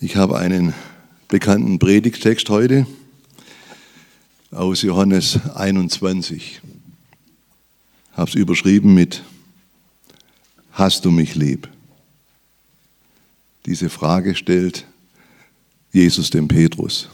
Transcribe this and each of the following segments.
Ich habe einen bekannten Predigttext heute aus Johannes 21. Ich habe es überschrieben mit Hast du mich lieb? Diese Frage stellt Jesus dem Petrus.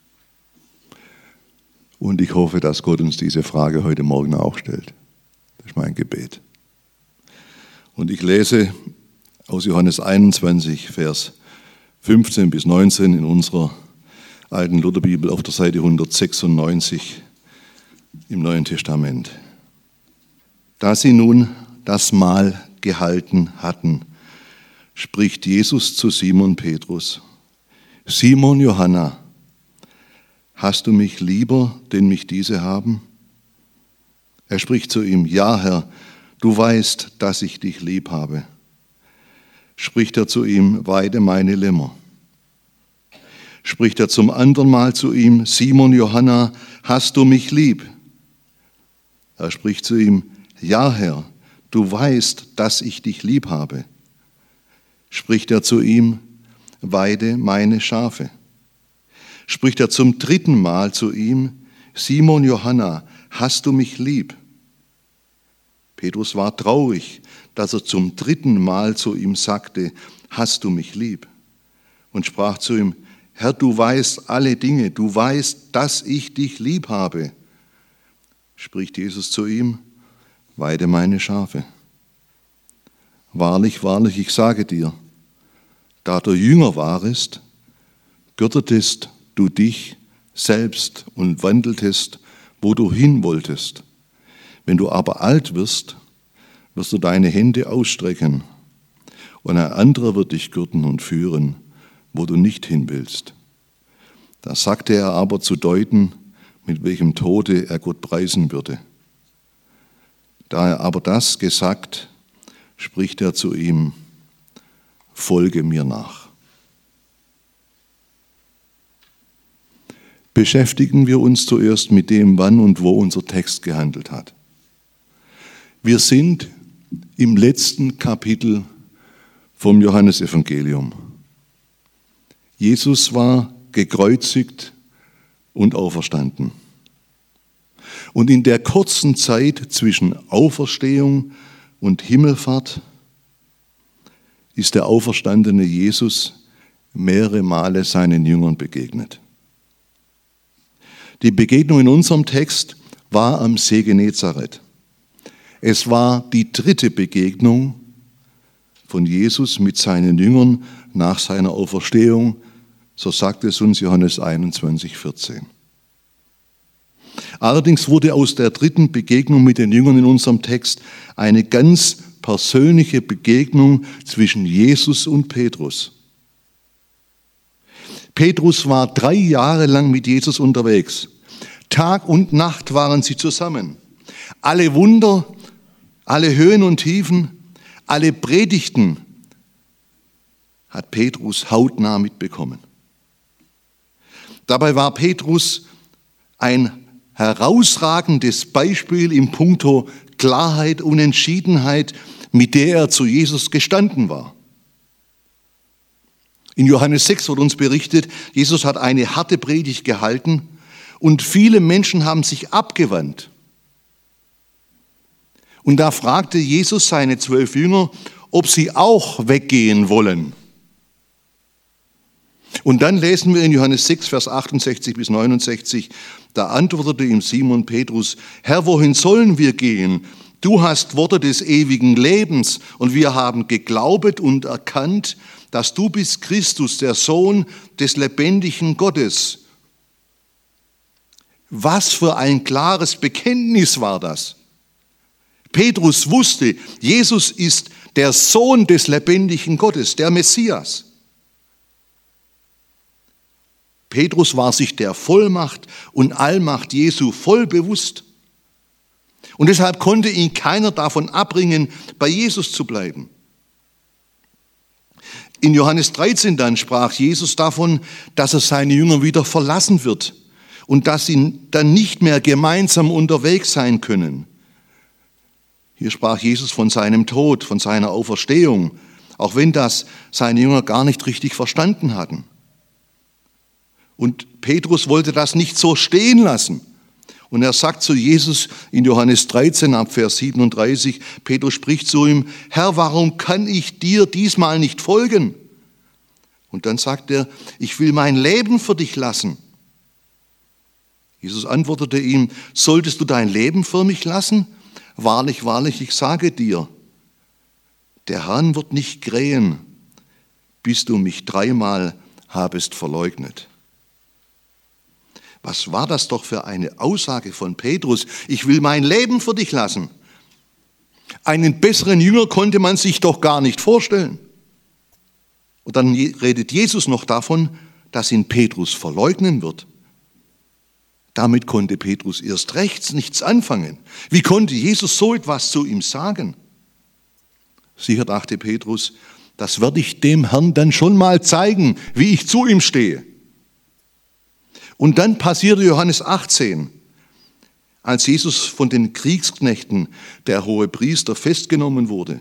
Und ich hoffe, dass Gott uns diese Frage heute Morgen auch stellt. Das ist mein Gebet. Und ich lese aus Johannes 21, Vers 15 bis 19 in unserer alten Lutherbibel auf der Seite 196 im Neuen Testament. Da sie nun das Mahl gehalten hatten, spricht Jesus zu Simon Petrus: Simon Johanna, hast du mich lieber, denn mich diese haben? Er spricht zu ihm: Ja, Herr, du weißt, dass ich dich lieb habe. Spricht er zu ihm: Weide meine Lämmer. Spricht er zum anderen Mal zu ihm: Simon Johanna, hast du mich lieb? Er spricht zu ihm: Ja, Herr, du weißt, dass ich dich lieb habe. Spricht er zu ihm: Weide meine Schafe. Spricht er zum dritten Mal zu ihm: Simon Johanna, hast du mich lieb? Petrus war traurig, dass er zum dritten Mal zu ihm sagte: Hast du mich lieb? Und sprach zu ihm: Herr, du weißt alle Dinge, du weißt, dass ich dich lieb habe. Spricht Jesus zu ihm: Weide meine Schafe. Wahrlich, wahrlich, ich sage dir, da du Jünger warest, gürtetest du dich selbst und wandeltest, wo du hin wolltest. Wenn du aber alt wirst, wirst du deine Hände ausstrecken, und ein anderer wird dich gürten und führen, wo du nicht hin willst. Da sagte er aber zu deuten, mit welchem Tode er Gott preisen würde. Da er aber das gesagt, spricht er zu ihm: Folge mir nach. Beschäftigen wir uns zuerst mit dem, wann und wo unser Text gehandelt hat. Wir sind im letzten Kapitel vom Johannesevangelium. Jesus war gekreuzigt und auferstanden. Und in der kurzen Zeit zwischen Auferstehung und Himmelfahrt ist der auferstandene Jesus mehrere Male seinen Jüngern begegnet. Die Begegnung in unserem Text war am See Genezareth. Es war die dritte Begegnung von Jesus mit seinen Jüngern nach seiner Auferstehung, so sagt es uns Johannes 21, 14. Allerdings wurde aus der dritten Begegnung mit den Jüngern in unserem Text eine ganz persönliche Begegnung zwischen Jesus und Petrus. Petrus war 3 Jahre lang mit Jesus unterwegs. Tag und Nacht waren sie zusammen. Alle Wunder, alle Höhen und Tiefen, alle Predigten hat Petrus hautnah mitbekommen. Dabei war Petrus ein herausragendes Beispiel in puncto Klarheit und Entschiedenheit, mit der er zu Jesus gestanden war. In Johannes 6 wird uns berichtet, Jesus hat eine harte Predigt gehalten und viele Menschen haben sich abgewandt. Und da fragte Jesus seine 12 Jünger, ob sie auch weggehen wollen. Und dann lesen wir in Johannes 6, Vers 68 bis 69, da antwortete ihm Simon Petrus: Herr, wohin sollen wir gehen? Du hast Worte des ewigen Lebens, und wir haben geglaubet und erkannt, dass du bist Christus, der Sohn des lebendigen Gottes. Was für ein klares Bekenntnis war das? Petrus wusste, Jesus ist der Sohn des lebendigen Gottes, der Messias. Petrus war sich der Vollmacht und Allmacht Jesu voll bewusst. Und deshalb konnte ihn keiner davon abbringen, bei Jesus zu bleiben. In Johannes 13 dann sprach Jesus davon, dass er seine Jünger wieder verlassen wird und dass sie dann nicht mehr gemeinsam unterwegs sein können. Hier sprach Jesus von seinem Tod, von seiner Auferstehung, auch wenn das seine Jünger gar nicht richtig verstanden hatten. Und Petrus wollte das nicht so stehen lassen. Und er sagt zu Jesus in Johannes 13 ab Vers 37, Petrus spricht zu ihm, Herr, warum kann ich dir diesmal nicht folgen? Und dann sagt er, ich will mein Leben für dich lassen. Jesus antwortete ihm, solltest du dein Leben für mich lassen? Wahrlich, wahrlich, ich sage dir, der Hahn wird nicht krähen, bis du mich 3-mal habest verleugnet. Was war das doch für eine Aussage von Petrus? Ich will mein Leben für dich lassen. Einen besseren Jünger konnte man sich doch gar nicht vorstellen. Und dann redet Jesus noch davon, dass ihn Petrus verleugnen wird. Damit konnte Petrus erst recht nichts anfangen. Wie konnte Jesus so etwas zu ihm sagen? Sicher dachte Petrus, das werde ich dem Herrn dann schon mal zeigen, wie ich zu ihm stehe. Und dann passierte Johannes 18, als Jesus von den Kriegsknechten, der Hohepriester, festgenommen wurde.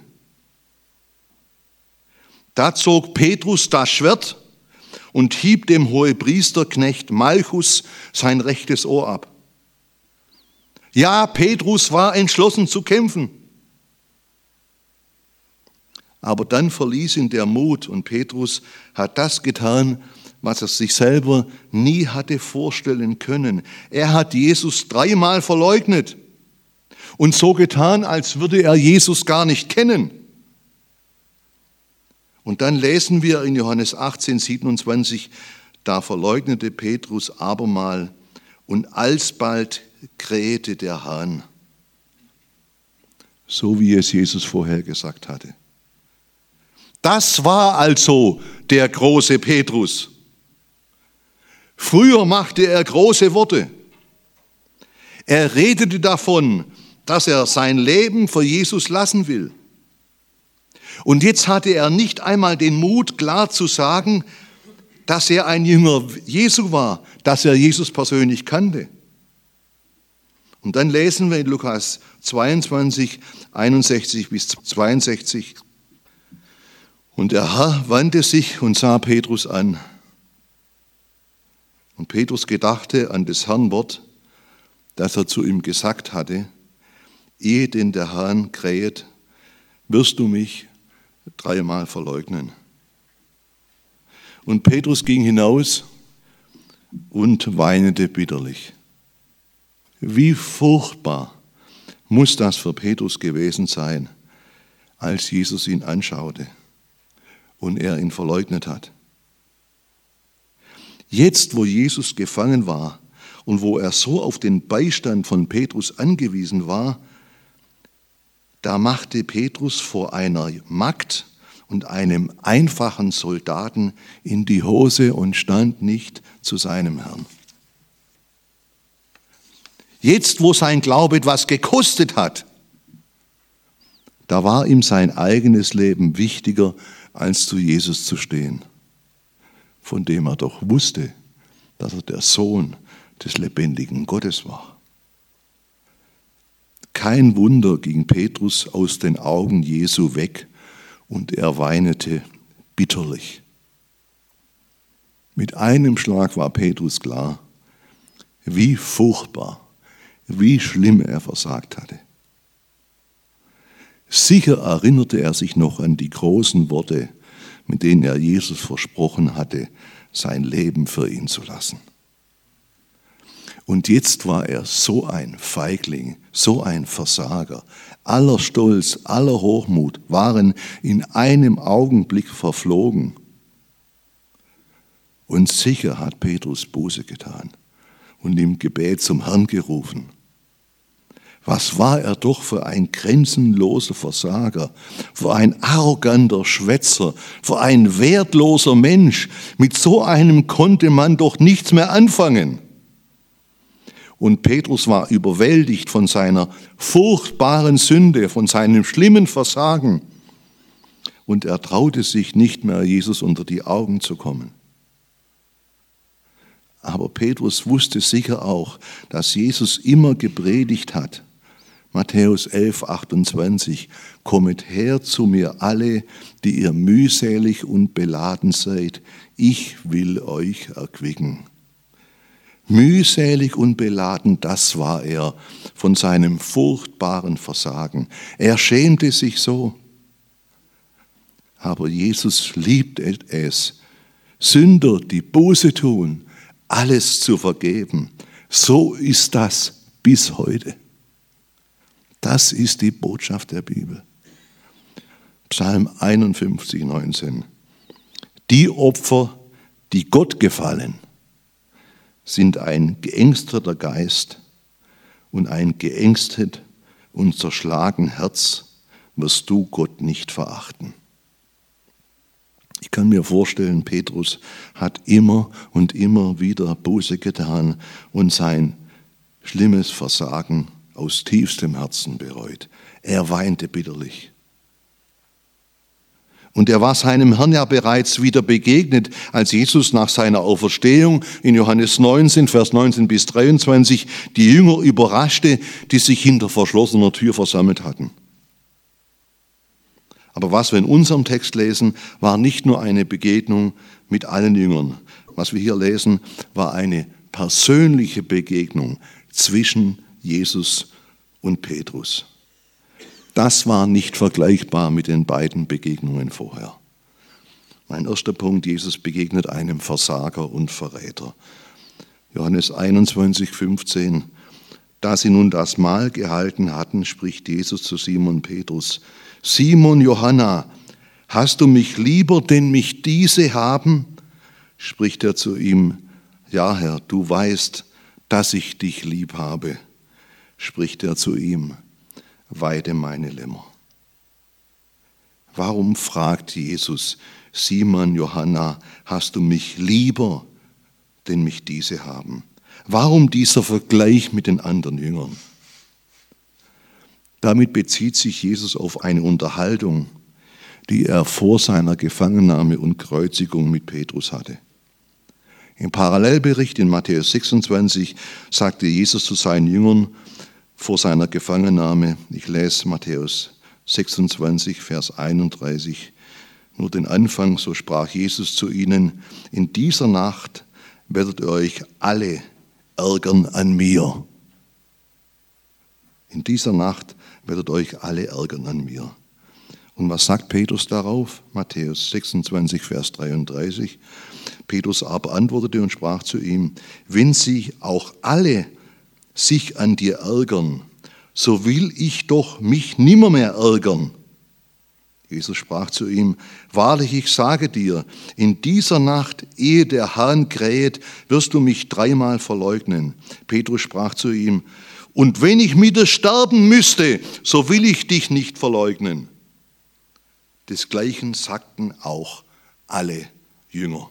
Da zog Petrus das Schwert und hieb dem Hohepriesterknecht Malchus sein rechtes Ohr ab. Ja, Petrus war entschlossen zu kämpfen. Aber dann verließ ihn der Mut und Petrus hat das getan, was er sich selber nie hatte vorstellen können. Er hat Jesus 3-mal verleugnet und so getan, als würde er Jesus gar nicht kennen. Und dann lesen wir in Johannes 18, 27, da verleugnete Petrus abermal und alsbald krähte der Hahn. So wie es Jesus vorher gesagt hatte. Das war also der große Petrus. Früher machte er große Worte. Er redete davon, dass er sein Leben für Jesus lassen will. Und jetzt hatte er nicht einmal den Mut, klar zu sagen, dass er ein Jünger Jesu war, dass er Jesus persönlich kannte. Und dann lesen wir in Lukas 22, 61 bis 62. Und der Herr wandte sich und sah Petrus an. Und Petrus gedachte an des Herrn Wort, das er zu ihm gesagt hatte, ehe denn der Hahn krähet, wirst du mich 3-mal verleugnen. Und Petrus ging hinaus und weinete bitterlich. Wie furchtbar muss das für Petrus gewesen sein, als Jesus ihn anschaute und er ihn verleugnet hat. Jetzt, wo Jesus gefangen war und wo er so auf den Beistand von Petrus angewiesen war, da machte Petrus vor einer Magd und einem einfachen Soldaten in die Hose und stand nicht zu seinem Herrn. Jetzt, wo sein Glaube etwas gekostet hat, da war ihm sein eigenes Leben wichtiger, als zu Jesus zu stehen, von dem er doch wusste, dass er der Sohn des lebendigen Gottes war. Kein Wunder ging Petrus aus den Augen Jesu weg und er weinete bitterlich. Mit einem Schlag war Petrus klar, wie furchtbar, wie schlimm er versagt hatte. Sicher erinnerte er sich noch an die großen Worte, mit denen er Jesus versprochen hatte, sein Leben für ihn zu lassen. Und jetzt war er so ein Feigling, so ein Versager. Aller Stolz, aller Hochmut waren in einem Augenblick verflogen. Und sicher hat Petrus Buße getan und im Gebet zum Herrn gerufen. Was war er doch für ein grenzenloser Versager, für ein arroganter Schwätzer, für ein wertloser Mensch. Mit so einem konnte man doch nichts mehr anfangen. Und Petrus war überwältigt von seiner furchtbaren Sünde, von seinem schlimmen Versagen. Und er traute sich nicht mehr, Jesus unter die Augen zu kommen. Aber Petrus wusste sicher auch, dass Jesus immer gepredigt hat. Matthäus 11, 28, kommet her zu mir alle, die ihr mühselig und beladen seid, ich will euch erquicken. Mühselig und beladen, das war er von seinem furchtbaren Versagen. Er schämte sich so. Aber Jesus liebt es, Sünder, die Buße tun, alles zu vergeben. So ist das bis heute. Das ist die Botschaft der Bibel. Psalm 51, 19. Die Opfer, die Gott gefallen, sind ein geängsteter Geist und ein geängstet und zerschlagen Herz wirst du Gott nicht verachten. Ich kann mir vorstellen, Petrus hat immer und immer wieder Buße getan und sein schlimmes Versagen aus tiefstem Herzen bereut. Er weinte bitterlich. Und er war seinem Herrn ja bereits wieder begegnet, als Jesus nach seiner Auferstehung in Johannes 19, Vers 19 bis 23 die Jünger überraschte, die sich hinter verschlossener Tür versammelt hatten. Aber was wir in unserem Text lesen, war nicht nur eine Begegnung mit allen Jüngern. Was wir hier lesen, war eine persönliche Begegnung zwischen Jesus und Petrus. Das war nicht vergleichbar mit den beiden Begegnungen vorher. Mein erster Punkt, Jesus begegnet einem Versager und Verräter. Johannes 21, 15. Da sie nun das Mahl gehalten hatten, spricht Jesus zu Simon Petrus: Simon Johanna, hast du mich lieber, denn mich diese haben? Spricht er zu ihm: Ja, Herr, du weißt, dass ich dich lieb habe. Spricht er zu ihm: Weide meine Lämmer. Warum fragt Jesus: Simon Johanna, hast du mich lieber, denn mich diese haben? Warum dieser Vergleich mit den anderen Jüngern? Damit bezieht sich Jesus auf eine Unterhaltung, die er vor seiner Gefangennahme und Kreuzigung mit Petrus hatte. Im Parallelbericht in Matthäus 26 sagte Jesus zu seinen Jüngern vor seiner Gefangennahme, ich lese Matthäus 26, Vers 31, nur den Anfang, so sprach Jesus zu ihnen: In dieser Nacht werdet ihr euch alle ärgern an mir. In dieser Nacht werdet euch alle ärgern an mir. Und was sagt Petrus darauf? Matthäus 26, Vers 33. Petrus aber antwortete und sprach zu ihm: Wenn sie auch alle sich an dir ärgern, so will ich doch mich nimmermehr ärgern. Jesus sprach zu ihm: Wahrlich, ich sage dir, in dieser Nacht, ehe der Hahn kräht, wirst du mich 3-mal verleugnen. Petrus sprach zu ihm: Und wenn ich mit dir sterben müsste, so will ich dich nicht verleugnen. Desgleichen sagten auch alle Jünger.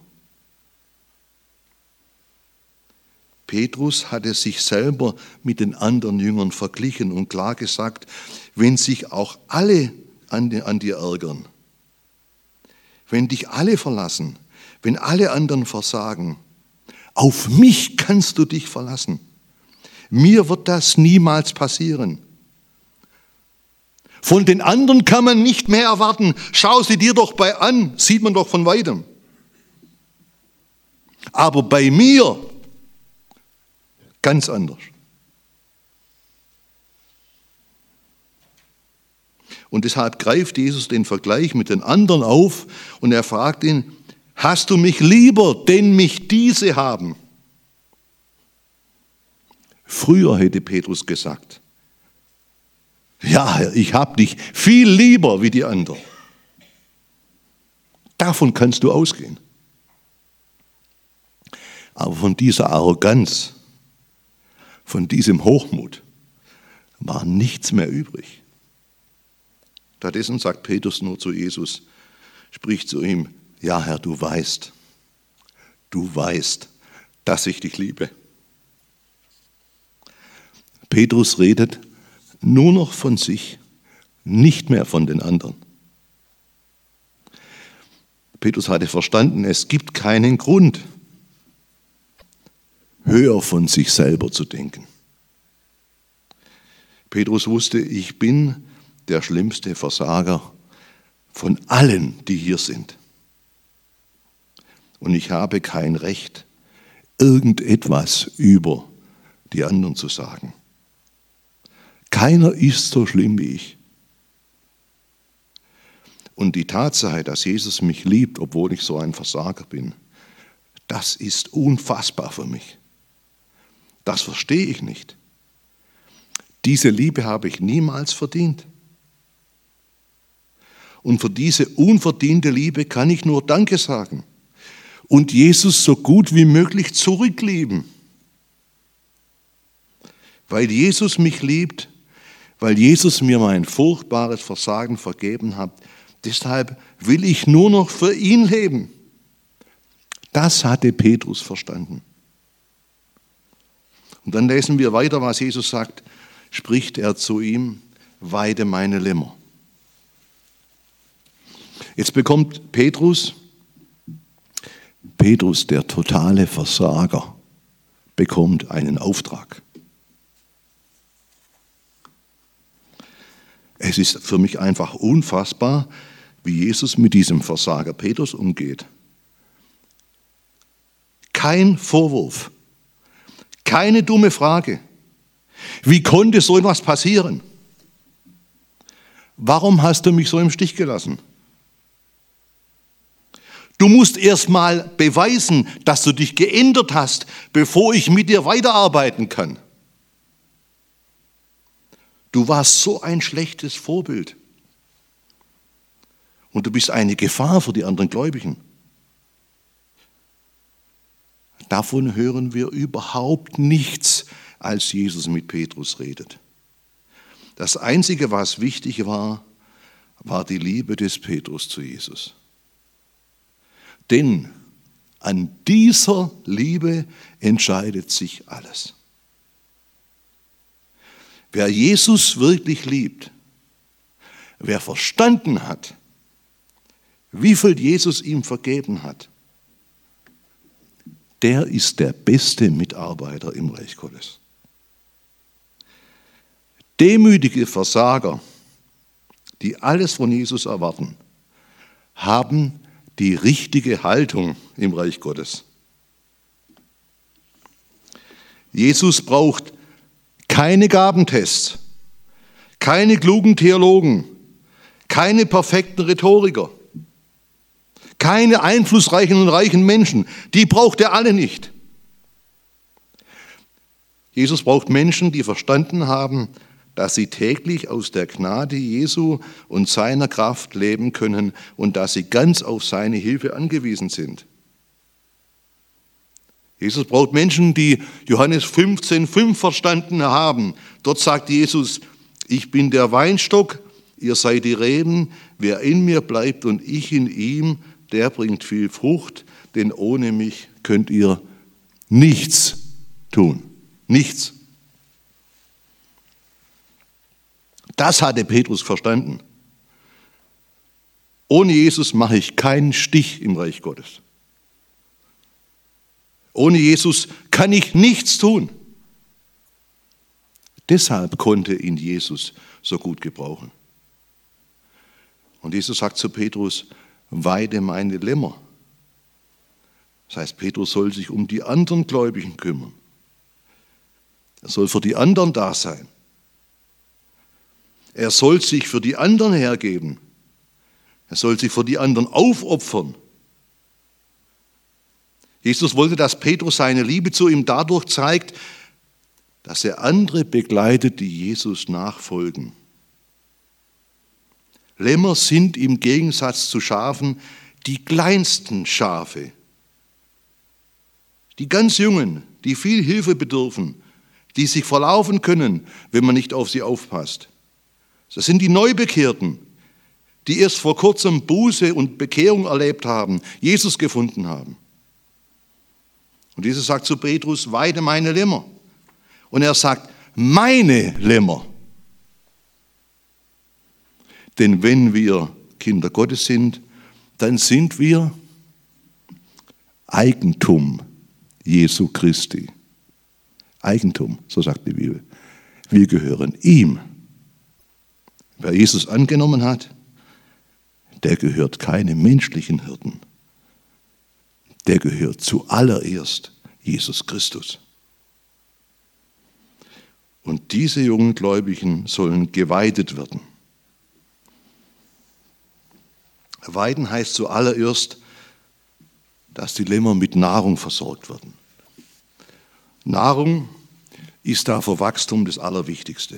Petrus hatte sich selber mit den anderen Jüngern verglichen und klar gesagt: Wenn sich auch alle an dir ärgern, wenn dich alle verlassen, wenn alle anderen versagen, auf mich kannst du dich verlassen. Mir wird das niemals passieren. Von den anderen kann man nicht mehr erwarten. Schau sie dir doch an, sieht man doch von weitem. Aber bei mir ganz anders. Und deshalb greift Jesus den Vergleich mit den anderen auf und er fragt ihn: Hast du mich lieber, denn mich diese haben? Früher hätte Petrus gesagt: Ja, Herr, ich habe dich viel lieber wie die anderen. Davon kannst du ausgehen. Aber von dieser Arroganz, von diesem Hochmut war nichts mehr übrig. Stattdessen sagt Petrus nur zu Jesus, spricht zu ihm: Ja, Herr, du weißt, dass ich dich liebe. Petrus redet nur noch von sich, nicht mehr von den anderen. Petrus hatte verstanden, es gibt keinen Grund, höher von sich selber zu denken. Petrus wusste, ich bin der schlimmste Versager von allen, die hier sind. Und ich habe kein Recht, irgendetwas über die anderen zu sagen. Keiner ist so schlimm wie ich. Und die Tatsache, dass Jesus mich liebt, obwohl ich so ein Versager bin, das ist unfassbar für mich. Das verstehe ich nicht. Diese Liebe habe ich niemals verdient. Und für diese unverdiente Liebe kann ich nur Danke sagen und Jesus so gut wie möglich zurücklieben. Weil Jesus mich liebt, weil Jesus mir mein furchtbares Versagen vergeben hat, deshalb will ich nur noch für ihn leben. Das hatte Petrus verstanden. Und dann lesen wir weiter, was Jesus sagt, spricht er zu ihm, weide meine Lämmer. Jetzt bekommt Petrus, der totale Versager, bekommt einen Auftrag. Es ist für mich einfach unfassbar, wie Jesus mit diesem Versager Petrus umgeht. Kein Vorwurf, keine dumme Frage. Wie konnte so etwas passieren? Warum hast du mich so im Stich gelassen? Du musst erst mal beweisen, dass du dich geändert hast, bevor ich mit dir weiterarbeiten kann. Du warst so ein schlechtes Vorbild. Und du bist eine Gefahr für die anderen Gläubigen. Davon hören wir überhaupt nichts, als Jesus mit Petrus redet. Das Einzige, was wichtig war, war die Liebe des Petrus zu Jesus. Denn an dieser Liebe entscheidet sich alles. Wer Jesus wirklich liebt, wer verstanden hat, wie viel Jesus ihm vergeben hat, der ist der beste Mitarbeiter im Reich Gottes. Demütige Versager, die alles von Jesus erwarten, haben die richtige Haltung im Reich Gottes. Jesus braucht keine Gabentests, keine klugen Theologen, keine perfekten Rhetoriker, keine einflussreichen und reichen Menschen. Die braucht er alle nicht. Jesus braucht Menschen, die verstanden haben, dass sie täglich aus der Gnade Jesu und seiner Kraft leben können und dass sie ganz auf seine Hilfe angewiesen sind. Jesus braucht Menschen, die Johannes 15,5 verstanden haben. Dort sagt Jesus, ich bin der Weinstock, ihr seid die Reben, wer in mir bleibt und ich in ihm, der bringt viel Frucht, denn ohne mich könnt ihr nichts tun. Nichts. Das hatte Petrus verstanden. Ohne Jesus mache ich keinen Stich im Reich Gottes. Ohne Jesus kann ich nichts tun. Deshalb konnte ihn Jesus so gut gebrauchen. Und Jesus sagt zu Petrus, weide meine Lämmer. Das heißt, Petrus soll sich um die anderen Gläubigen kümmern. Er soll für die anderen da sein. Er soll sich für die anderen hergeben. Er soll sich für die anderen aufopfern. Jesus wollte, dass Petrus seine Liebe zu ihm dadurch zeigt, dass er andere begleitet, die Jesus nachfolgen. Lämmer sind im Gegensatz zu Schafen die kleinsten Schafe. Die ganz Jungen, die viel Hilfe bedürfen, die sich verlaufen können, wenn man nicht auf sie aufpasst. Das sind die Neubekehrten, die erst vor kurzem Buße und Bekehrung erlebt haben, Jesus gefunden haben. Und Jesus sagt zu Petrus, weide meine Lämmer. Und er sagt, meine Lämmer. Denn wenn wir Kinder Gottes sind, dann sind wir Eigentum Jesu Christi. Eigentum, so sagt die Bibel. Wir gehören ihm. Wer Jesus angenommen hat, der gehört keinem menschlichen Hirten. Der gehört zuallererst Jesus Christus. Und diese jungen Gläubigen sollen geweidet werden. Weiden heißt zuallererst, dass die Lämmer mit Nahrung versorgt werden. Nahrung ist da für Wachstum das Allerwichtigste.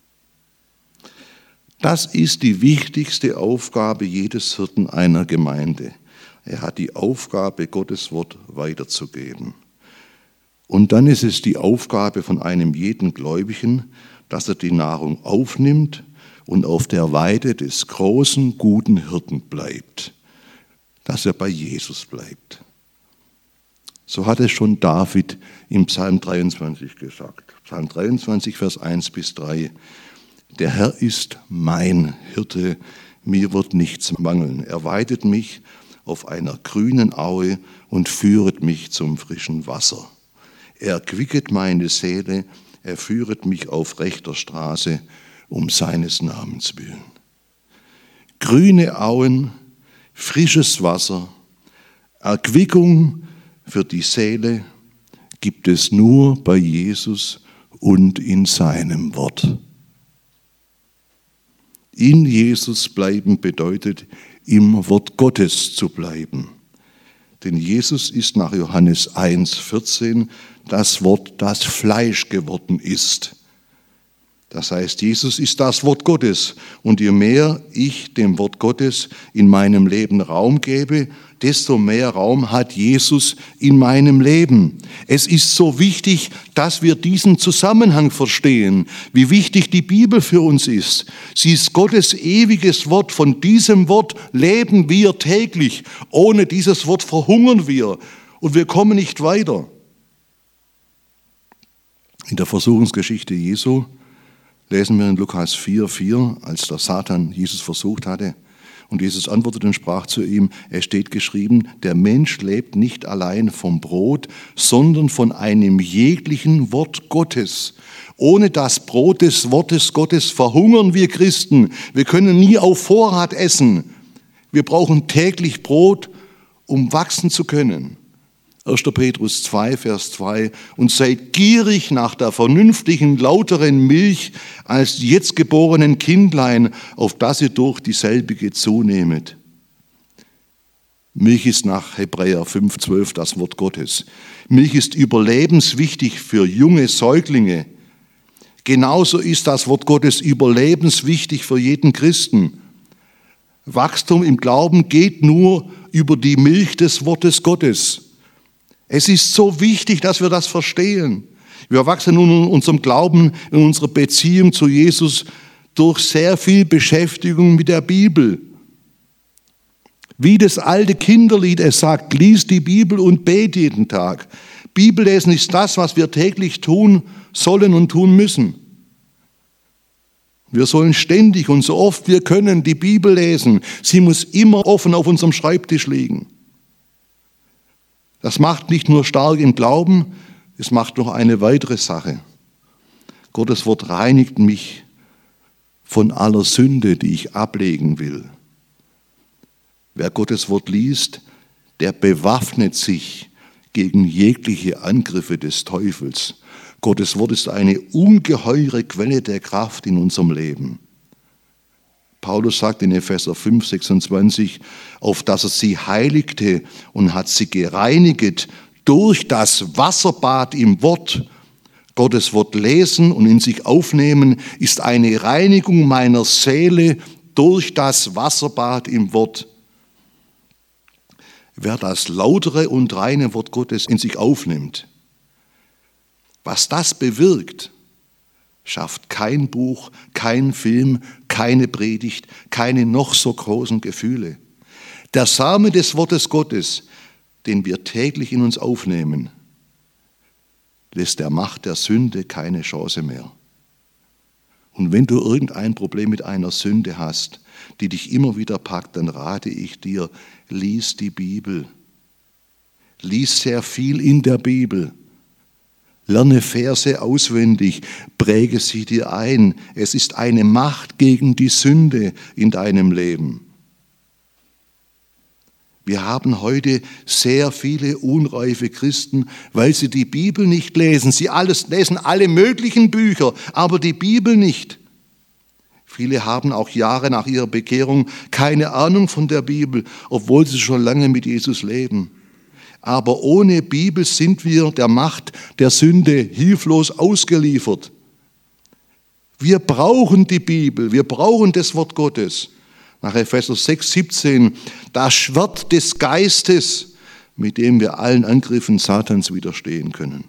Das ist die wichtigste Aufgabe jedes Hirten einer Gemeinde. Er hat die Aufgabe, Gottes Wort weiterzugeben. Und dann ist es die Aufgabe von einem jeden Gläubigen, dass er die Nahrung aufnimmt und auf der Weide des großen, guten Hirten bleibt, dass er bei Jesus bleibt. So hat es schon David im Psalm 23 gesagt. Psalm 23, Vers 1 bis 3. Der Herr ist mein Hirte, mir wird nichts mangeln. Er weidet mich auf einer grünen Aue und führet mich zum frischen Wasser. Er erquicket meine Seele, er führet mich auf rechter Straße um seines Namens willen. Grüne Auen, frisches Wasser, Erquickung für die Seele gibt es nur bei Jesus und in seinem Wort. In Jesus bleiben bedeutet, im Wort Gottes zu bleiben. Denn Jesus ist nach Johannes 1,14 das Wort, das Fleisch geworden ist. Das heißt, Jesus ist das Wort Gottes. Und je mehr ich dem Wort Gottes in meinem Leben Raum gebe, desto mehr Raum hat Jesus in meinem Leben. Es ist so wichtig, dass wir diesen Zusammenhang verstehen, wie wichtig die Bibel für uns ist. Sie ist Gottes ewiges Wort. Von diesem Wort leben wir täglich. Ohne dieses Wort verhungern wir und wir kommen nicht weiter. In der Versuchungsgeschichte Jesu lesen wir in Lukas 4,4, als der Satan Jesus versucht hatte. Und Jesus antwortete und sprach zu ihm, es steht geschrieben, der Mensch lebt nicht allein vom Brot, sondern von einem jeglichen Wort Gottes. Ohne das Brot des Wortes Gottes verhungern wir Christen. Wir können nie auf Vorrat essen. Wir brauchen täglich Brot, um wachsen zu können. 1. Petrus 2, Vers 2, und seid gierig nach der vernünftigen, lauteren Milch als die jetzt geborenen Kindlein, auf dass ihr durch dieselbige zunehmet. Milch ist nach Hebräer 5,12 das Wort Gottes. Milch ist überlebenswichtig für junge Säuglinge. Genauso ist das Wort Gottes überlebenswichtig für jeden Christen. Wachstum im Glauben geht nur über die Milch des Wortes Gottes. Es ist so wichtig, dass wir das verstehen. Wir wachsen nun in unserem Glauben, in unserer Beziehung zu Jesus durch sehr viel Beschäftigung mit der Bibel. Wie das alte Kinderlied es sagt, lies die Bibel und bete jeden Tag. Bibellesen ist das, was wir täglich tun sollen und tun müssen. Wir sollen ständig und so oft wir können die Bibel lesen. Sie muss immer offen auf unserem Schreibtisch liegen. Das macht nicht nur stark im Glauben, es macht noch eine weitere Sache. Gottes Wort reinigt mich von aller Sünde, die ich ablegen will. Wer Gottes Wort liest, der bewaffnet sich gegen jegliche Angriffe des Teufels. Gottes Wort ist eine ungeheure Quelle der Kraft in unserem Leben. Paulus sagt in Epheser 5, 26, auf dass er sie heiligte und hat sie gereinigt durch das Wasserbad im Wort. Gottes Wort lesen und in sich aufnehmen ist eine Reinigung meiner Seele durch das Wasserbad im Wort. Wer das lautere und reine Wort Gottes in sich aufnimmt, was das bewirkt, schafft kein Buch, kein Film, keine Predigt, keine noch so großen Gefühle. Der Same des Wortes Gottes, den wir täglich in uns aufnehmen, lässt der Macht der Sünde keine Chance mehr. Und wenn du irgendein Problem mit einer Sünde hast, die dich immer wieder packt, dann rate ich dir, lies die Bibel. Lies sehr viel in der Bibel. Lerne Verse auswendig, präge sie dir ein. Es ist eine Macht gegen die Sünde in deinem Leben. Wir haben heute sehr viele unreife Christen, weil sie die Bibel nicht lesen. Sie lesen alle möglichen Bücher, aber die Bibel nicht. Viele haben auch Jahre nach ihrer Bekehrung keine Ahnung von der Bibel, obwohl sie schon lange mit Jesus leben. Aber ohne Bibel sind wir der Macht der Sünde hilflos ausgeliefert. Wir brauchen die Bibel, wir brauchen das Wort Gottes. Nach Epheser 6,17, das Schwert des Geistes, mit dem wir allen Angriffen Satans widerstehen können.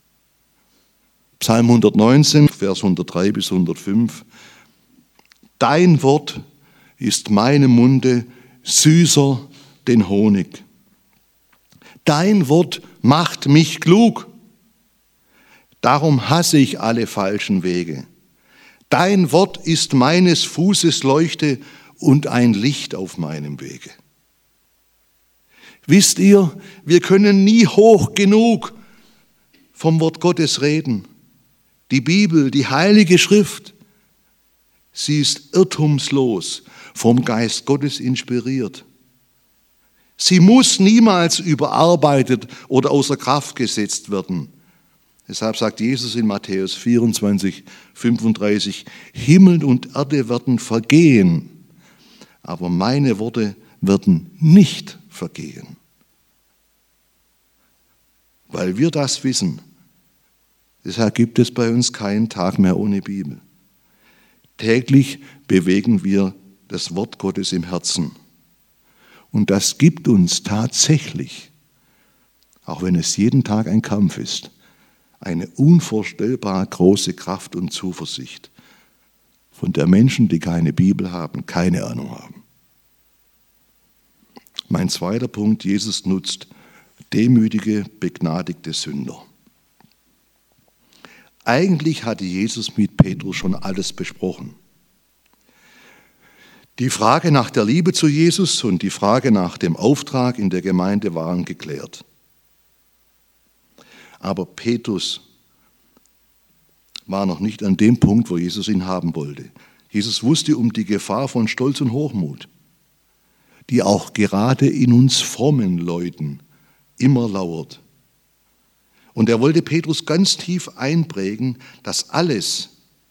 Psalm 119, Vers 103 bis 105. Dein Wort ist meinem Munde süßer denn Honig. Dein Wort macht mich klug. Darum hasse ich alle falschen Wege. Dein Wort ist meines Fußes Leuchte und ein Licht auf meinem Wege. Wisst ihr, wir können nie hoch genug vom Wort Gottes reden. Die Bibel, die Heilige Schrift, sie ist irrtumslos, vom Geist Gottes inspiriert. Sie muss niemals überarbeitet oder außer Kraft gesetzt werden. Deshalb sagt Jesus in Matthäus 24, 35, Himmel und Erde werden vergehen, aber meine Worte werden nicht vergehen. Weil wir das wissen, deshalb gibt es bei uns keinen Tag mehr ohne Bibel. Täglich bewegen wir das Wort Gottes im Herzen. Und das gibt uns tatsächlich, auch wenn es jeden Tag ein Kampf ist, eine unvorstellbar große Kraft und Zuversicht, von der Menschen, die keine Bibel haben, keine Ahnung haben. Mein zweiter Punkt, Jesus nutzt demütige, begnadigte Sünder. Eigentlich hatte Jesus mit Petrus schon alles besprochen. Die Frage nach der Liebe zu Jesus und die Frage nach dem Auftrag in der Gemeinde waren geklärt. Aber Petrus war noch nicht an dem Punkt, wo Jesus ihn haben wollte. Jesus wusste um die Gefahr von Stolz und Hochmut, die auch gerade in uns frommen Leuten immer lauert. Und er wollte Petrus ganz tief einprägen, dass alles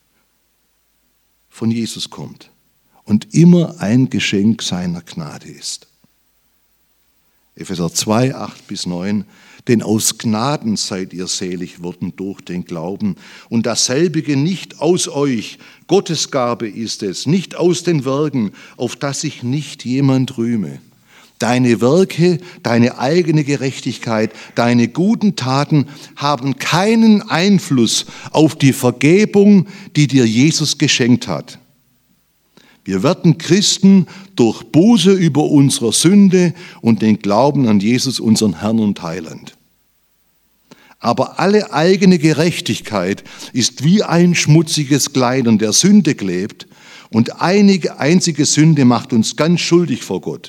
von Jesus kommt und immer ein Geschenk seiner Gnade ist. Epheser 2, 8 bis 9, denn aus Gnaden seid ihr selig worden durch den Glauben und dasselbige nicht aus euch, Gottes Gabe ist es, nicht aus den Werken, auf dass sich nicht jemand rühme. Deine Werke, deine eigene Gerechtigkeit, deine guten Taten haben keinen Einfluss auf die Vergebung, die dir Jesus geschenkt hat. Wir werden Christen durch Buße über unsere Sünde und den Glauben an Jesus, unseren Herrn und Heiland. Aber alle eigene Gerechtigkeit ist wie ein schmutziges Kleid an der Sünde klebt und eine einzige Sünde macht uns ganz schuldig vor Gott.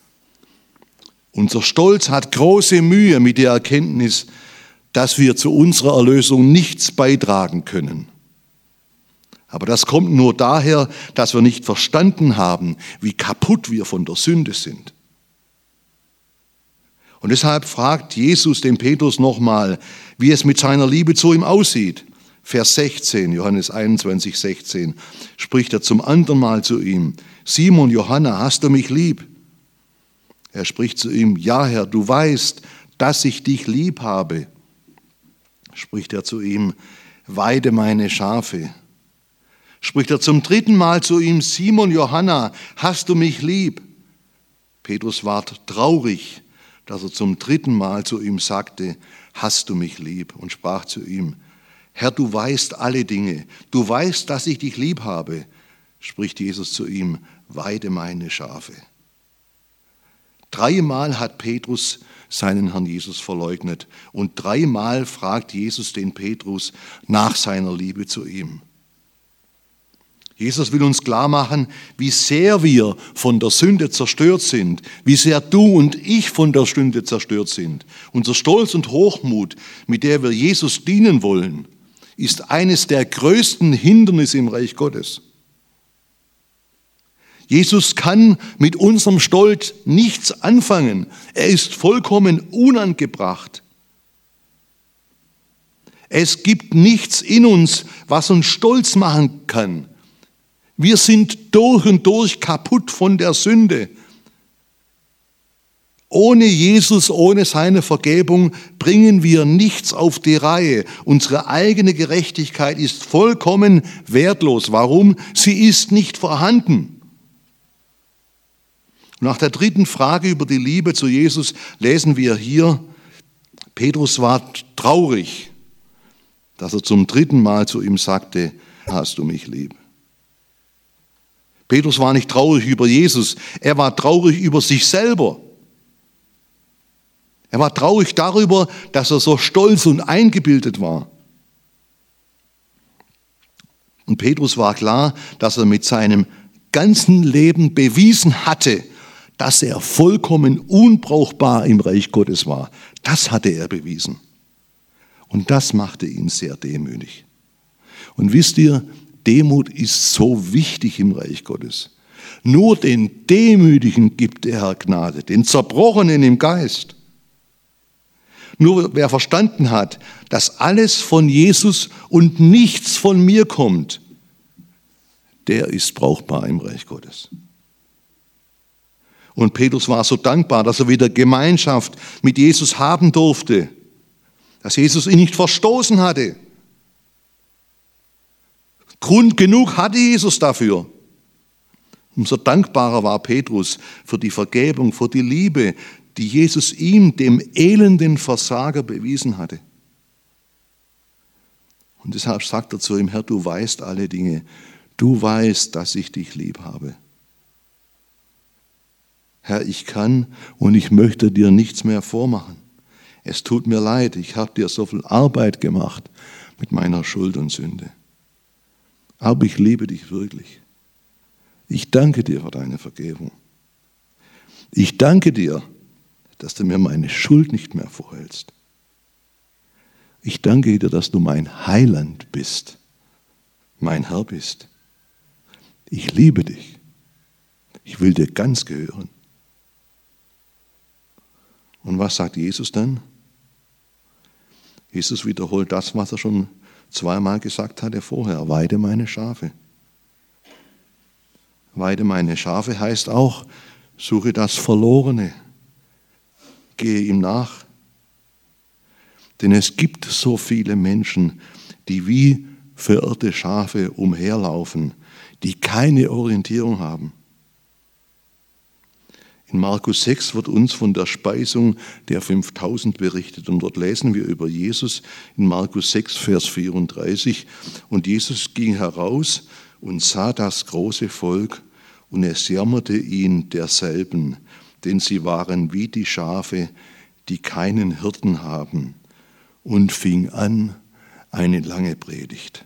Unser Stolz hat große Mühe mit der Erkenntnis, dass wir zu unserer Erlösung nichts beitragen können. Aber das kommt nur daher, dass wir nicht verstanden haben, wie kaputt wir von der Sünde sind. Und deshalb fragt Jesus den Petrus nochmal, wie es mit seiner Liebe zu ihm aussieht. Vers 16, Johannes 21, 16, spricht er zum anderen Mal zu ihm, Simon, Johanna, hast du mich lieb? Er spricht zu ihm, ja Herr, du weißt, dass ich dich lieb habe. Spricht er zu ihm, weide meine Schafe. Spricht er zum dritten Mal zu ihm, Simon, Johanna, hast du mich lieb? Petrus ward traurig, dass er zum dritten Mal zu ihm sagte, hast du mich lieb? Und sprach zu ihm, Herr, du weißt alle Dinge, du weißt, dass ich dich lieb habe. Spricht Jesus zu ihm, weide meine Schafe. 3-mal hat Petrus seinen Herrn Jesus verleugnet und 3-mal fragt Jesus den Petrus nach seiner Liebe zu ihm. Jesus will uns klar machen, wie sehr wir von der Sünde zerstört sind, wie sehr du und ich von der Sünde zerstört sind. Unser Stolz und Hochmut, mit der wir Jesus dienen wollen, ist eines der größten Hindernisse im Reich Gottes. Jesus kann mit unserem Stolz nichts anfangen. Er ist vollkommen unangebracht. Es gibt nichts in uns, was uns stolz machen kann. Wir sind durch und durch kaputt von der Sünde. Ohne Jesus, ohne seine Vergebung bringen wir nichts auf die Reihe. Unsere eigene Gerechtigkeit ist vollkommen wertlos. Warum? Sie ist nicht vorhanden. Nach der dritten Frage über die Liebe zu Jesus lesen wir hier, Petrus war traurig, dass er zum dritten Mal zu ihm sagte, hast du mich lieb? Petrus war nicht traurig über Jesus, er war traurig über sich selber. Er war traurig darüber, dass er so stolz und eingebildet war. Und Petrus war klar, dass er mit seinem ganzen Leben bewiesen hatte, dass er vollkommen unbrauchbar im Reich Gottes war. Das hatte er bewiesen. Und das machte ihn sehr demütig. Und wisst ihr, Demut ist so wichtig im Reich Gottes. Nur den Demütigen gibt der Herr Gnade, den Zerbrochenen im Geist. Nur wer verstanden hat, dass alles von Jesus und nichts von mir kommt, der ist brauchbar im Reich Gottes. Und Petrus war so dankbar, dass er wieder Gemeinschaft mit Jesus haben durfte, dass Jesus ihn nicht verstoßen hatte. Grund genug hatte Jesus dafür. Umso dankbarer war Petrus für die Vergebung, für die Liebe, die Jesus ihm, dem elenden Versager, bewiesen hatte. Und deshalb sagt er zu ihm, Herr, du weißt alle Dinge. Du weißt, dass ich dich lieb habe. Herr, ich kann und ich möchte dir nichts mehr vormachen. Es tut mir leid, ich habe dir so viel Arbeit gemacht mit meiner Schuld und Sünde. Aber ich liebe dich wirklich. Ich danke dir für deine Vergebung. Ich danke dir, dass du mir meine Schuld nicht mehr vorhältst. Ich danke dir, dass du mein Heiland bist, mein Herr bist. Ich liebe dich. Ich will dir ganz gehören. Und was sagt Jesus dann? Jesus wiederholt das, was er schon zweimal gesagt hatte vorher. Weide meine Schafe. Weide meine Schafe heißt auch, suche das Verlorene. Gehe ihm nach. Denn es gibt so viele Menschen, die wie verirrte Schafe umherlaufen, die keine Orientierung haben. In Markus 6 wird uns von der Speisung der 5000 berichtet und dort lesen wir über Jesus in Markus 6, Vers 34. Und Jesus ging heraus und sah das große Volk und es jammerte ihn derselben, denn sie waren wie die Schafe, die keinen Hirten haben, und fing an eine lange Predigt.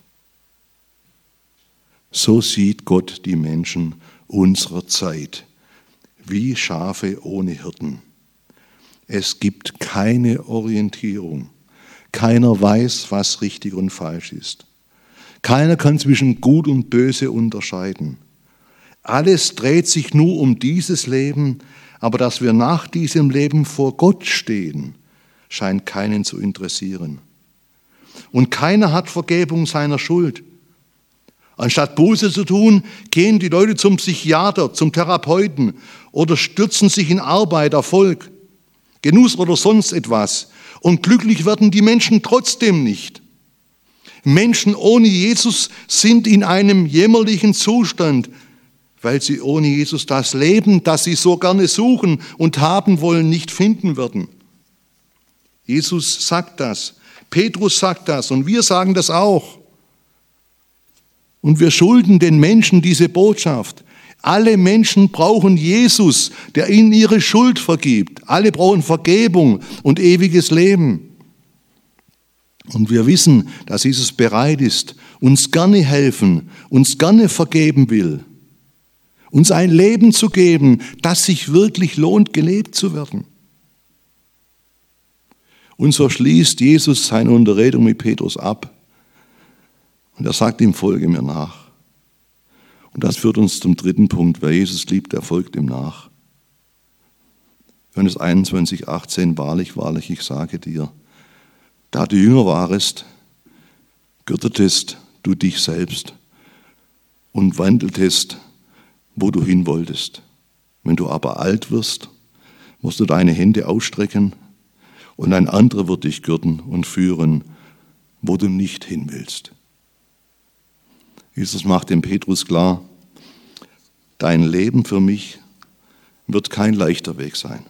So sieht Gott die Menschen unserer Zeit, wie Schafe ohne Hirten. Es gibt keine Orientierung. Keiner weiß, was richtig und falsch ist. Keiner kann zwischen Gut und Böse unterscheiden. Alles dreht sich nur um dieses Leben, aber dass wir nach diesem Leben vor Gott stehen, scheint keinen zu interessieren. Und keiner hat Vergebung seiner Schuld. Anstatt Buße zu tun, gehen die Leute zum Psychiater, zum Therapeuten oder stürzen sich in Arbeit, Erfolg, Genuss oder sonst etwas. Und glücklich werden die Menschen trotzdem nicht. Menschen ohne Jesus sind in einem jämmerlichen Zustand, weil sie ohne Jesus das Leben, das sie so gerne suchen und haben wollen, nicht finden werden. Jesus sagt das, Petrus sagt das und wir sagen das auch. Und wir schulden den Menschen diese Botschaft. Alle Menschen brauchen Jesus, der ihnen ihre Schuld vergibt. Alle brauchen Vergebung und ewiges Leben. Und wir wissen, dass Jesus bereit ist, uns gerne helfen, uns gerne vergeben will. Uns ein Leben zu geben, das sich wirklich lohnt, gelebt zu werden. Und so schließt Jesus seine Unterredung mit Petrus ab. Und er sagt ihm, folge mir nach. Und das führt uns zum dritten Punkt. Wer Jesus liebt, der folgt ihm nach. Johannes 21, 18, wahrlich, wahrlich, ich sage dir, da du Jünger warest, gürtetest du dich selbst und wandeltest, wo du hin wolltest. Wenn du aber alt wirst, musst du deine Hände ausstrecken und ein anderer wird dich gürten und führen, wo du nicht hin willst. Jesus macht dem Petrus klar, dein Leben für mich wird kein leichter Weg sein.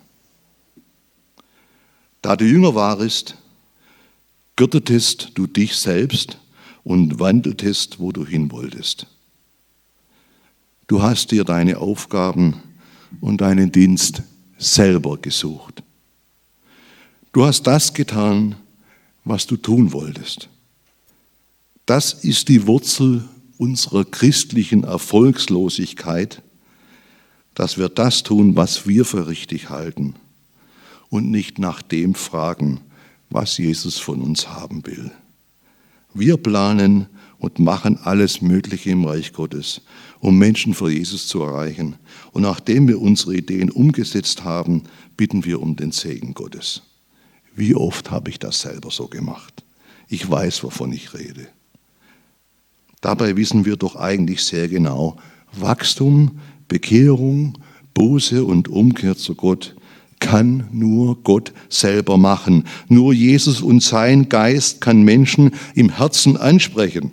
Da du Jünger warest, gürtetest du dich selbst und wandeltest, wo du hin wolltest. Du hast dir deine Aufgaben und deinen Dienst selber gesucht. Du hast das getan, was du tun wolltest. Das ist die Wurzel unserer christlichen Erfolgslosigkeit, dass wir das tun, was wir für richtig halten und nicht nach dem fragen, was Jesus von uns haben will. Wir planen und machen alles Mögliche im Reich Gottes, um Menschen für Jesus zu erreichen. Und nachdem wir unsere Ideen umgesetzt haben, bitten wir um den Segen Gottes. Wie oft habe ich das selber so gemacht? Ich weiß, wovon ich rede. Dabei wissen wir doch eigentlich sehr genau, Wachstum, Bekehrung, Buße und Umkehr zu Gott kann nur Gott selber machen. Nur Jesus und sein Geist kann Menschen im Herzen ansprechen.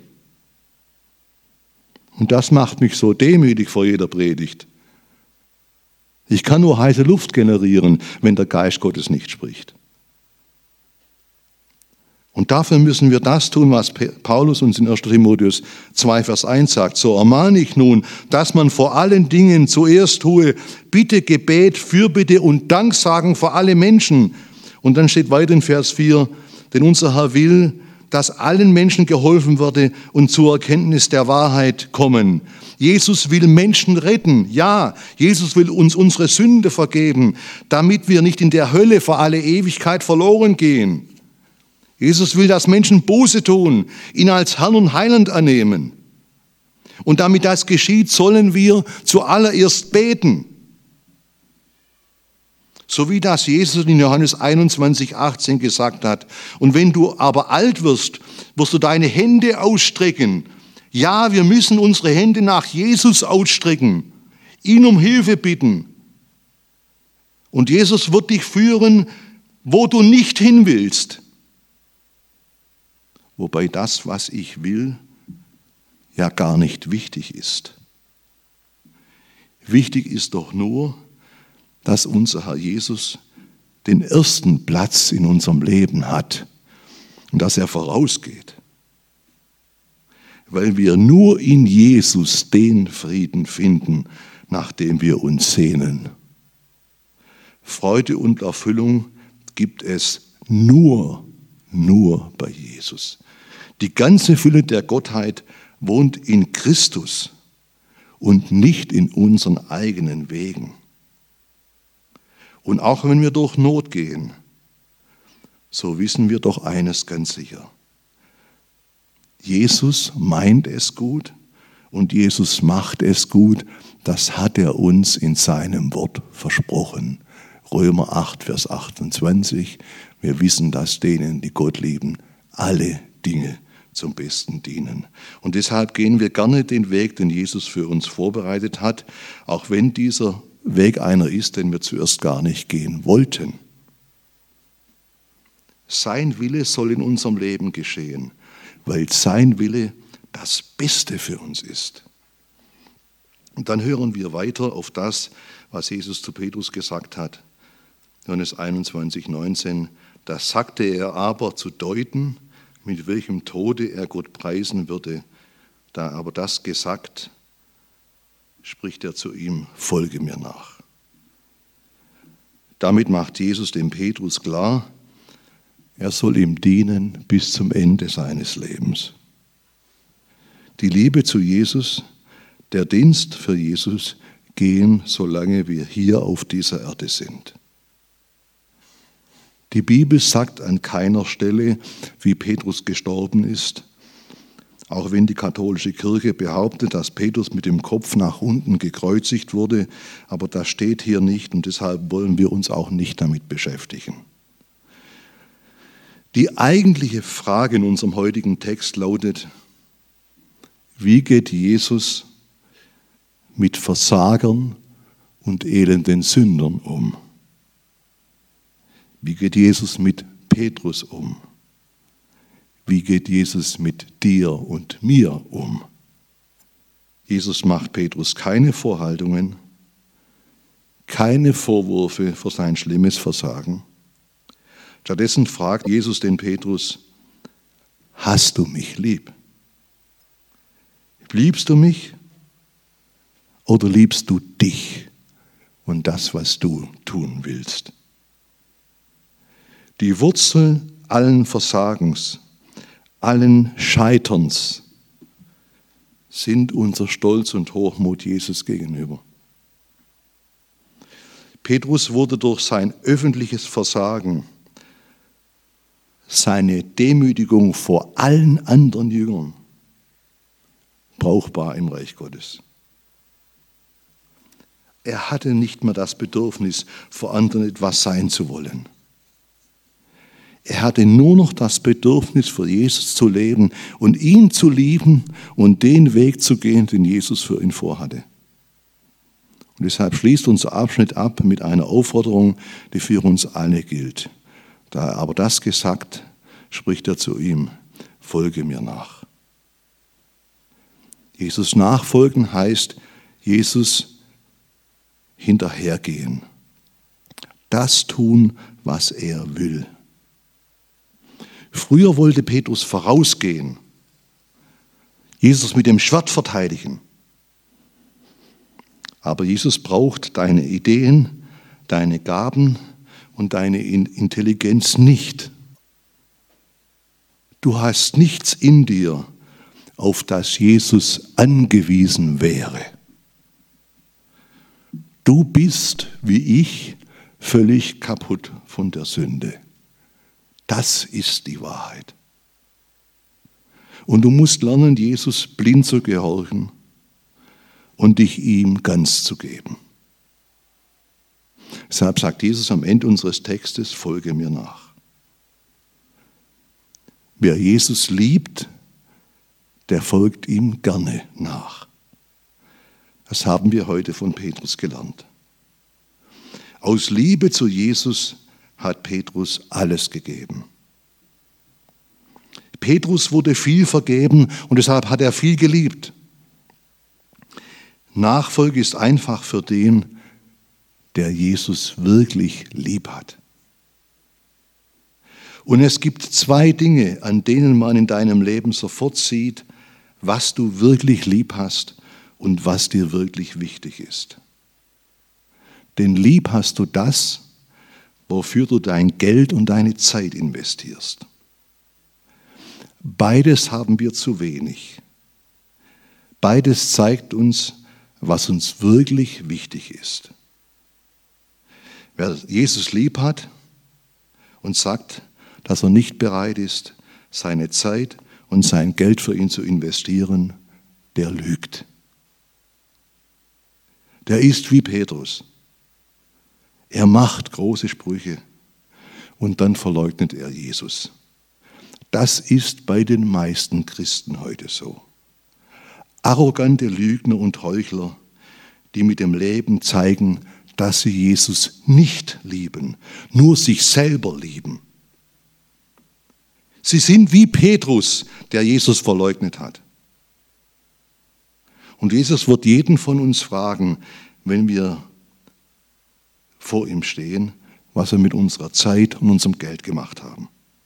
Und das macht mich so demütig vor jeder Predigt. Ich kann nur heiße Luft generieren, wenn der Geist Gottes nicht spricht. Und dafür müssen wir das tun, was Paulus uns in 1. Timotheus 2, Vers 1 sagt. So ermahne ich nun, dass man vor allen Dingen zuerst tue Bitte, Gebet, Fürbitte und Danksagen für alle Menschen. Und dann steht weiter in Vers 4, denn unser Herr will, dass allen Menschen geholfen werde und zur Erkenntnis der Wahrheit kommen. Jesus will Menschen retten. Ja, Jesus will uns unsere Sünde vergeben, damit wir nicht in der Hölle für alle Ewigkeit verloren gehen. Jesus will, dass Menschen Buße tun, ihn als Herrn und Heiland annehmen. Und damit das geschieht, sollen wir zuallererst beten. So wie das Jesus in Johannes 21, 18 gesagt hat. Und wenn du aber alt wirst, wirst du deine Hände ausstrecken. Ja, wir müssen unsere Hände nach Jesus ausstrecken, ihn um Hilfe bitten. Und Jesus wird dich führen, wo du nicht hin willst. Wobei das, was ich will, ja gar nicht wichtig ist. Wichtig ist doch nur, dass unser Herr Jesus den ersten Platz in unserem Leben hat und dass er vorausgeht. Weil wir nur in Jesus den Frieden finden, nach dem wir uns sehnen. Freude und Erfüllung gibt es nur bei Jesus. Die ganze Fülle der Gottheit wohnt in Christus und nicht in unseren eigenen Wegen. Und auch wenn wir durch Not gehen, so wissen wir doch eines ganz sicher. Jesus meint es gut und Jesus macht es gut. Das hat er uns in seinem Wort versprochen. Römer 8, Vers 28. Wir wissen, dass denen, die Gott lieben, alle Dinge zum Besten dienen. Und deshalb gehen wir gerne den Weg, den Jesus für uns vorbereitet hat, auch wenn dieser Weg einer ist, den wir zuerst gar nicht gehen wollten. Sein Wille soll in unserem Leben geschehen, weil sein Wille das Beste für uns ist. Und dann hören wir weiter auf das, was Jesus zu Petrus gesagt hat. Johannes 21, 19. Da sagte er aber zu deuten, mit welchem Tode er Gott preisen würde. Da aber das gesagt, spricht er zu ihm, folge mir nach. Damit macht Jesus dem Petrus klar, er soll ihm dienen bis zum Ende seines Lebens. Die Liebe zu Jesus, der Dienst für Jesus gehen, solange wir hier auf dieser Erde sind. Die Bibel sagt an keiner Stelle, wie Petrus gestorben ist. Auch wenn die katholische Kirche behauptet, dass Petrus mit dem Kopf nach unten gekreuzigt wurde, aber das steht hier nicht und deshalb wollen wir uns auch nicht damit beschäftigen. Die eigentliche Frage in unserem heutigen Text lautet: Wie geht Jesus mit Versagern und elenden Sündern um? Wie geht Jesus mit Petrus um? Wie geht Jesus mit dir und mir um? Jesus macht Petrus keine Vorhaltungen, keine Vorwürfe für sein schlimmes Versagen. Stattdessen fragt Jesus den Petrus: Hast du mich lieb? Liebst du mich oder liebst du dich und das, was du tun willst? Die Wurzel allen Versagens, allen Scheiterns sind unser Stolz und Hochmut Jesus gegenüber. Petrus wurde durch sein öffentliches Versagen, seine Demütigung vor allen anderen Jüngern, brauchbar im Reich Gottes. Er hatte nicht mehr das Bedürfnis, vor anderen etwas sein zu wollen. Er hatte nur noch das Bedürfnis, für Jesus zu leben und ihn zu lieben und den Weg zu gehen, den Jesus für ihn vorhatte. Und deshalb schließt unser Abschnitt ab mit einer Aufforderung, die für uns alle gilt. Da er aber das gesagt, spricht er zu ihm: Folge mir nach. Jesus nachfolgen heißt Jesus hinterhergehen. Das tun, was er will. Früher wollte Petrus vorausgehen, Jesus mit dem Schwert verteidigen. Aber Jesus braucht deine Ideen, deine Gaben und deine Intelligenz nicht. Du hast nichts in dir, auf das Jesus angewiesen wäre. Du bist, wie ich, völlig kaputt von der Sünde. Das ist die Wahrheit. Und du musst lernen, Jesus blind zu gehorchen und dich ihm ganz zu geben. Deshalb sagt Jesus am Ende unseres Textes: Folge mir nach. Wer Jesus liebt, der folgt ihm gerne nach. Das haben wir heute von Petrus gelernt. Aus Liebe zu Jesus hat Petrus alles gegeben. Petrus wurde viel vergeben und deshalb hat er viel geliebt. Nachfolge ist einfach für den, der Jesus wirklich lieb hat. Und es gibt zwei Dinge, an denen man in deinem Leben sofort sieht, was du wirklich lieb hast und was dir wirklich wichtig ist. Denn lieb hast du das, wofür du dein Geld und deine Zeit investierst. Beides haben wir zu wenig. Beides zeigt uns, was uns wirklich wichtig ist. Wer Jesus lieb hat und sagt, dass er nicht bereit ist, seine Zeit und sein Geld für ihn zu investieren, der lügt. Der ist wie Petrus. Er macht große Sprüche und dann verleugnet er Jesus. Das ist bei den meisten Christen heute so. Arrogante Lügner und Heuchler, die mit dem Leben zeigen, dass sie Jesus nicht lieben, nur sich selber lieben. Sie sind wie Petrus, der Jesus verleugnet hat. Und Jesus wird jeden von uns fragen, wenn wir vor ihm stehen, was wir mit unserer Zeit und unserem Geld gemacht haben.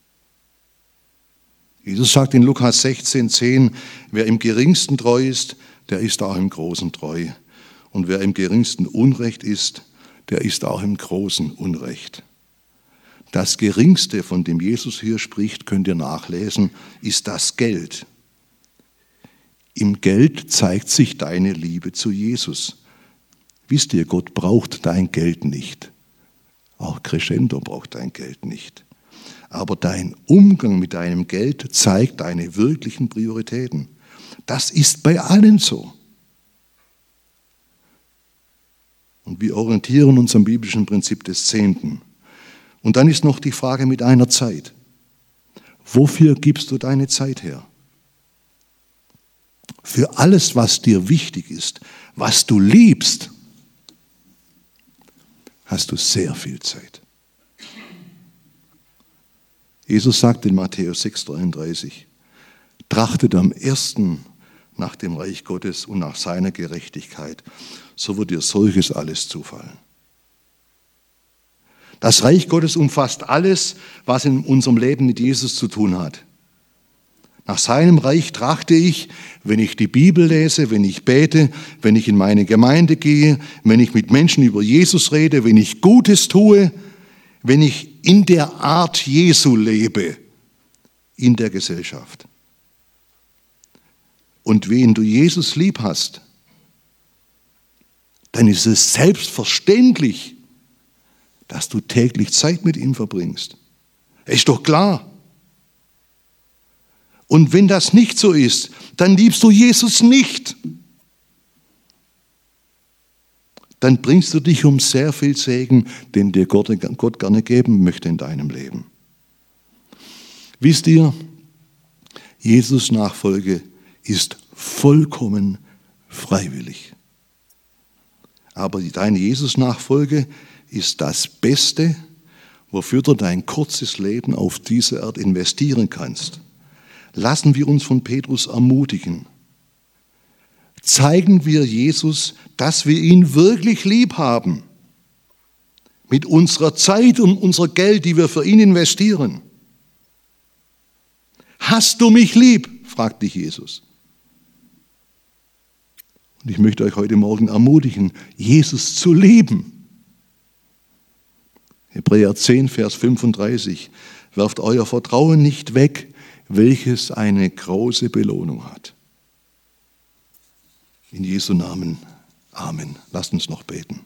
Jesus sagt in Lukas 16,10, wer im Geringsten treu ist, der ist auch im Großen treu. Und wer im Geringsten Unrecht ist, der ist auch im Großen Unrecht. Das Geringste, von dem Jesus hier spricht, könnt ihr nachlesen, ist das Geld. Im Geld zeigt sich deine Liebe zu Jesus. Wisst ihr, Gott braucht dein Geld nicht. Auch Crescendo braucht dein Geld nicht. Aber dein Umgang mit deinem Geld zeigt deine wirklichen Prioritäten. Das ist bei allen so. Und wir orientieren uns am biblischen Prinzip des Zehnten. Und dann ist noch die Frage mit einer Zeit. Wofür gibst du deine Zeit her? Für alles, was dir wichtig ist, was du liebst, hast du sehr viel Zeit. Jesus sagt in Matthäus 6,33, trachtet am ersten nach dem Reich Gottes und nach seiner Gerechtigkeit, so wird dir solches alles zufallen. Das Reich Gottes umfasst alles, was in unserem Leben mit Jesus zu tun hat. Nach seinem Reich trachte ich, wenn ich die Bibel lese, wenn ich bete, wenn ich in meine Gemeinde gehe, wenn ich mit Menschen über Jesus rede, wenn ich Gutes tue, wenn ich in der Art Jesu lebe, in der Gesellschaft. Und wenn du Jesus lieb hast, dann ist es selbstverständlich, dass du täglich Zeit mit ihm verbringst. Ist doch klar. Und wenn das nicht so ist, dann liebst du Jesus nicht. Dann bringst du dich um sehr viel Segen, den dir Gott gerne geben möchte in deinem Leben. Wisst ihr, Jesus Nachfolge ist vollkommen freiwillig. Aber deine Jesus Nachfolge ist das Beste, wofür du dein kurzes Leben auf dieser Erde investieren kannst. Lassen wir uns von Petrus ermutigen. Zeigen wir Jesus, dass wir ihn wirklich lieb haben. Mit unserer Zeit und unser Geld, die wir für ihn investieren. Hast du mich lieb? Fragt dich Jesus. Und ich möchte euch heute Morgen ermutigen, Jesus zu lieben. Hebräer 10, Vers 35. Werft euer Vertrauen nicht weg, welches eine große Belohnung hat. In Jesu Namen. Amen. Lasst uns noch beten.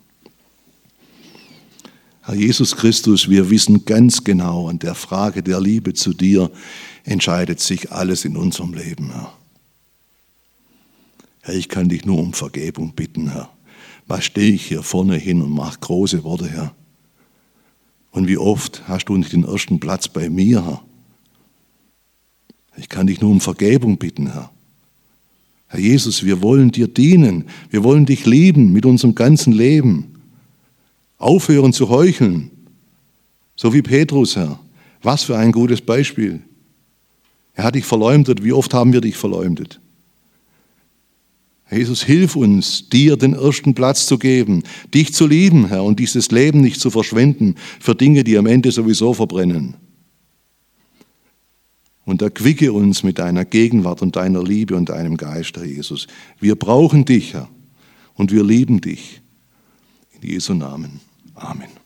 Herr Jesus Christus, wir wissen ganz genau, an der Frage der Liebe zu dir entscheidet sich alles in unserem Leben, Herr. Herr, ich kann dich nur um Vergebung bitten, Herr. Was stehe ich hier vorne hin und mache große Worte, Herr? Und wie oft hast du nicht den ersten Platz bei mir, Herr? Ich kann dich nur um Vergebung bitten, Herr. Herr Jesus, wir wollen dir dienen. Wir wollen dich lieben mit unserem ganzen Leben. Aufhören zu heucheln. So wie Petrus, Herr. Was für ein gutes Beispiel. Er hat dich verleumdet. Wie oft haben wir dich verleumdet? Herr Jesus, hilf uns, dir den ersten Platz zu geben, dich zu lieben, Herr, und dieses Leben nicht zu verschwenden für Dinge, die am Ende sowieso verbrennen. Und erquicke uns mit deiner Gegenwart und deiner Liebe und deinem Geist, Herr Jesus. Wir brauchen dich, Herr, und wir lieben dich. In Jesu Namen. Amen.